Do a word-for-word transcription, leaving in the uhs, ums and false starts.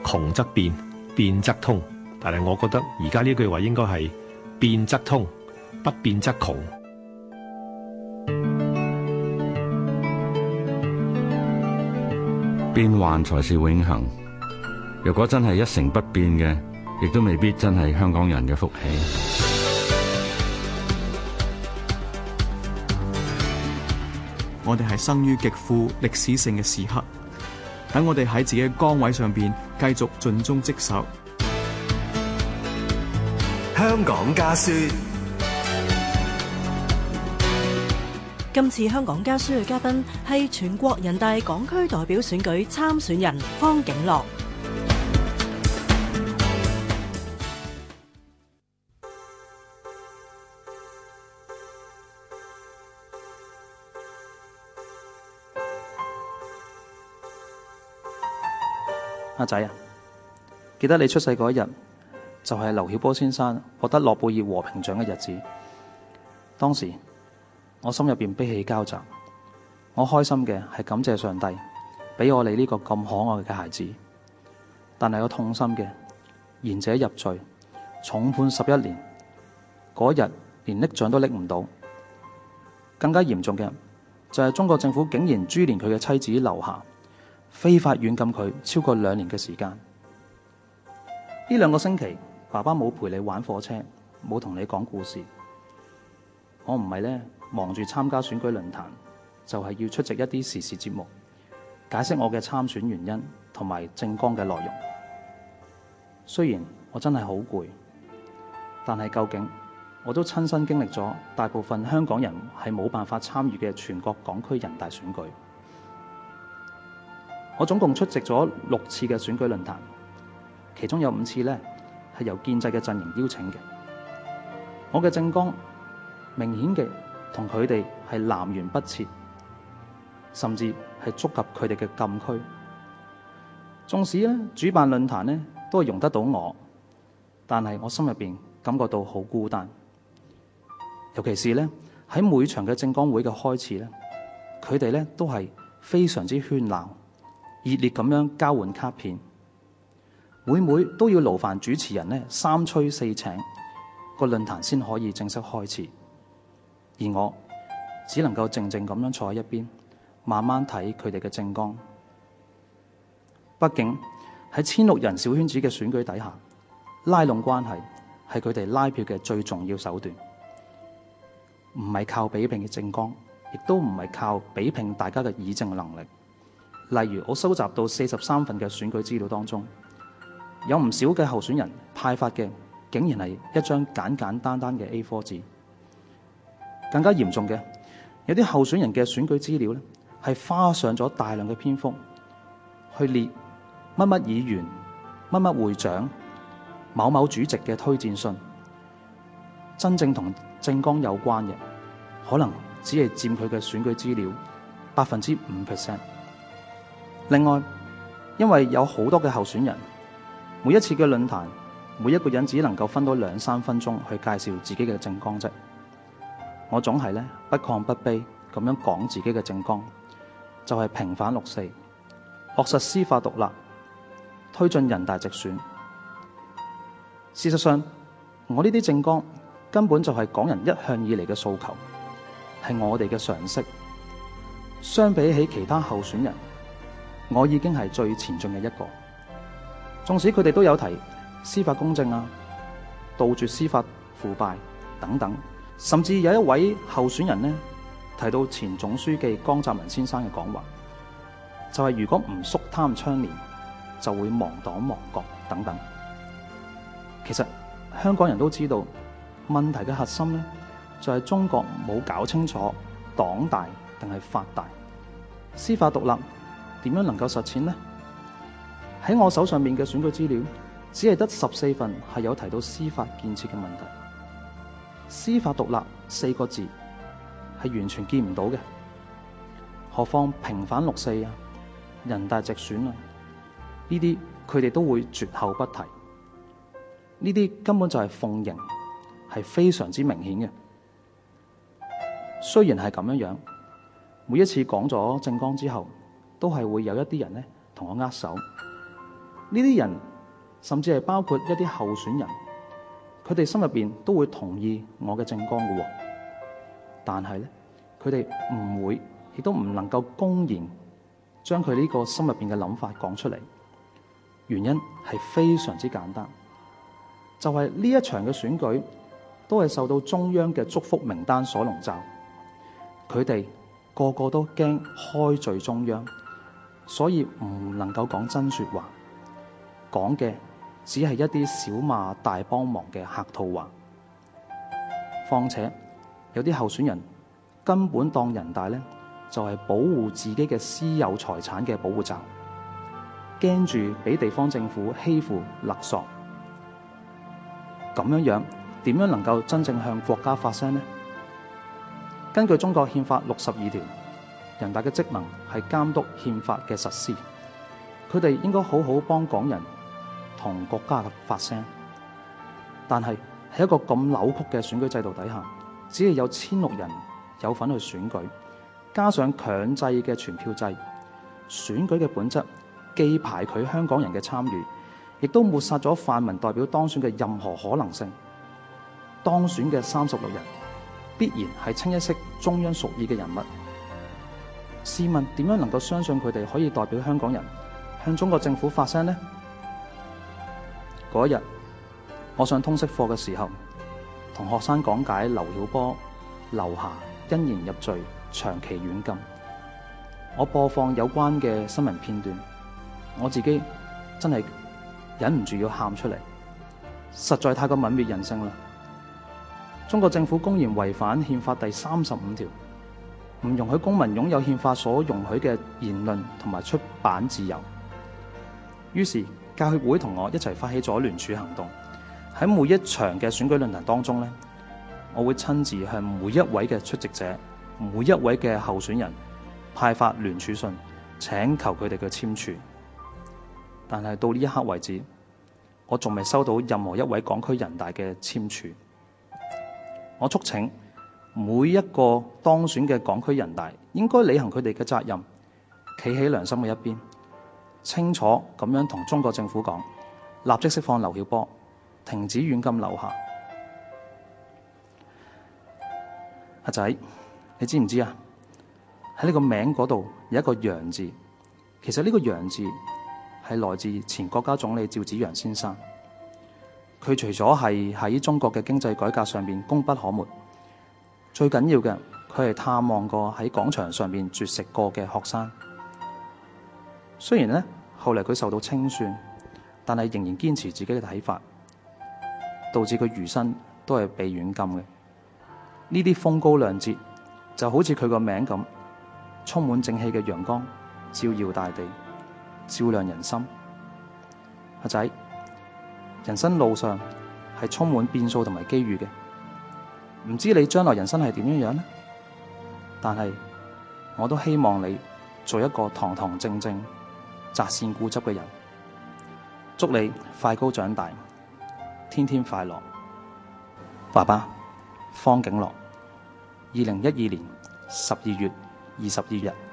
窮則變，變則通。但係我覺得而家呢句話應該係變則通，不變則窮。 變幻才是永恆。若果真係一成不變嘅，亦都未必真係香港人嘅福氣。 我哋係生於極富歷史性嘅時刻，等我哋喺自己嘅崗位上邊繼續盡忠職守。 香港家書。 今次香港家書嘅嘉賓係全國人大港區代表選舉參選人方景樂。 阿仔啊，記得你出世嗰一日，就係劉曉波先生獲得諾貝爾和平獎嘅日子。當時我心入邊悲喜交集，我開心嘅係感謝上帝俾我哋呢個咁可愛嘅孩子，但係我痛心嘅，賢者入罪，重判十一年，嗰日連拎獎都拎唔到。更加嚴重嘅就係中國政府竟然株連佢嘅妻子劉霞，非法軟禁佢超過兩年嘅時間。呢兩個星期，爸爸冇陪你玩火車，冇同你講故事。我唔係咧忙住參加選舉論壇，就係要出席一啲時事節目，解釋我嘅參選原因同埋政綱嘅內容。雖然我真係好攰，但係究竟我都親身經歷咗大部分香港人係冇辦法參與嘅全國港區人大選舉。我總共出席咗六次嘅選舉論壇，其中有五次咧係由建制嘅陣營邀請嘅。我嘅政綱明顯嘅同佢哋係南轅北轍，甚至係觸及佢哋嘅禁區。縱使咧主辦論壇咧都係容得到我，但係我心入邊感覺到好孤單。尤其是咧喺每場嘅政綱會嘅開始咧，佢哋咧都係非常之喧鬧、熱烈咁樣交換卡片，每每都要勞煩主持人咧三催四請，個論壇先可以正式開始。而我只能夠靜靜咁樣坐喺一邊，慢慢睇佢哋嘅政綱。畢竟喺千六人小圈子嘅選舉底下，拉攏關係係佢哋拉票嘅最重要手段，唔係靠比拼嘅政綱，亦都唔係靠比拼大家嘅議政能力。例如我收集到四十三份嘅選舉資料當中，有唔少嘅候選人派發嘅竟然係一張簡簡單單嘅 A 四 紙。更加嚴重嘅，有啲候選人嘅選舉資料咧，係花上咗大量嘅篇幅去列乜乜議員、乜乜會長、某某主席嘅推薦信，真正同政綱有關嘅，可能只係佔佢嘅選舉資料百分之五 percent。另外，因為有好多嘅候選人，每一次嘅論壇，每一個人只能夠分到兩三分鐘去介紹自己嘅政綱啫。我總係咧不亢不卑咁樣講自己嘅政綱，就係平反六四，落實司法獨立，推進人大直選。事實上，我呢啲政綱根本就係港人一向以嚟嘅訴求，係我哋嘅常識。相比起其他候選人，我已經係最前進嘅一個。縱使佢哋都有提司法公正啊、杜絕司法腐敗等等。甚至有一位候選人呢提到前總書記江澤民先生嘅講話，就係如果唔肅貪倡廉，就會亡黨亡國等等。其實香港人都知道問題嘅核心呢，就係中國冇搞清楚黨大定係法大，司法獨立點樣能夠實踐呢？喺我手上面嘅選舉資料，只係得十四份係有提到司法建設嘅問題。司法獨立四個字係完全見唔到嘅，何況平反六四啊、人大直選啊呢啲，佢哋都會絕口不提。呢啲根本就係奉迎，係非常之明顯嘅。雖然係咁樣樣，每一次講咗政綱之後，都係會有一啲人咧同我握手， 呢啲人甚至係包括一啲候選人，佢哋心入邊都會同意我嘅政綱嘅，但係咧，佢哋唔會，亦都唔能夠公然將佢呢個心入邊嘅諗法講出嚟。原因係非常之簡單，就係呢一場嘅選舉都係受到中央嘅祝福名單所籠罩，佢哋個個都驚開罪中央，所以唔能夠講真說話，講嘅只係一啲小罵大幫忙嘅客套話。況且有啲候選人根本當人大呢就係保護自己嘅私有財產嘅保護罩，驚住俾地方政府欺負勒索，咁樣樣點樣能夠真正向國家發聲呢？根據中國憲法六十二條，人大嘅職能係監督憲法嘅實施，佢哋應該好好幫港人同國家發聲。但係喺一個咁扭曲嘅選舉制度底下，只係有千六人有份去選舉，加上強制嘅全票制，選舉嘅本質既排拒香港人嘅參與，亦都抹殺咗泛民代表當選嘅任何可能性。當選嘅三十六人必然係清一色中央屬意嘅人物。試問點樣能夠相信佢哋可以代表香港人向中國政府發聲呢？嗰一日，我上通識課嘅時候，同學生講解劉曉波、劉霞因言入罪、長期軟禁。我播放有關嘅新聞片段，我自己真係忍唔住要喊出嚟，實在太過泯滅人性啦！中國政府公然違反憲法第三十五條，唔容許公民擁有憲法所容許嘅言論同埋出版自由。於是教協會同我一齊發起咗聯署行動，喺每一場嘅選舉論壇當中呢，我會親自向每一位嘅出席者、每一位嘅候選人派發聯署信，請求佢哋嘅簽署。但係到呢一刻為止，我仲未收到任何一位港區人大嘅簽署。我促請每一個當選嘅港區人大應該履行佢哋嘅責任，企喺良心嘅一邊，清楚咁樣同中國政府講，立即釋放劉曉波，停止軟禁劉霞。阿仔，你知唔知啊？喺呢個名嗰度有一個楊字，其實呢個楊字係來自前國家總理趙紫陽先生。佢除咗係喺中國嘅經濟改革上面功不可沒，最緊要嘅佢係探望過喺廣場上面絕食過嘅學生。雖然呢，後嚟佢受到清算，但係仍然堅持自己嘅睇法，導致佢餘生都係被軟禁嘅。呢啲風高亮節就好似佢個名咁，充滿正氣嘅陽光，照耀大地，照亮人心。阿仔，人生路上係充滿變數同埋機遇嘅，唔知你將來人生係點樣樣呢？但係我都希望你做一個堂堂正正、擇善固執嘅人。祝你快高長大，天天快樂。爸爸，方景樂，二零一二年十二月二十二日。